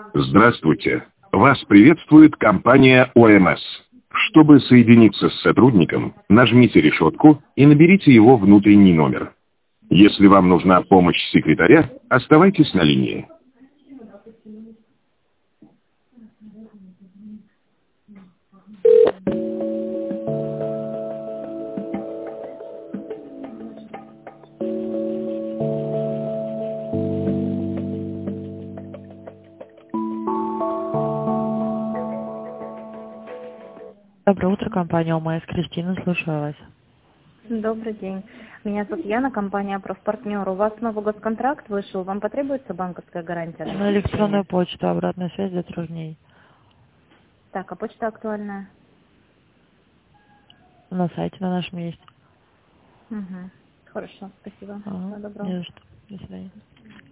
Здравствуйте. Вас приветствует компания ОМС. Чтобы соединиться с сотрудником, нажмите решетку и наберите его внутренний номер. Если вам нужна помощь секретаря, оставайтесь на линии. Доброе утро, компания ОМС. Кристина, слушаю вас. Добрый день. Меня зовут Яна, компания «Профпартнер». У вас новый госконтракт вышел. Вам потребуется банковская гарантия? На электронную почту, обратная связь до 3 дней. Так, а почта актуальная? На сайте на нашем есть. Угу. Хорошо, спасибо. Всего доброго. Не за что. До свидания.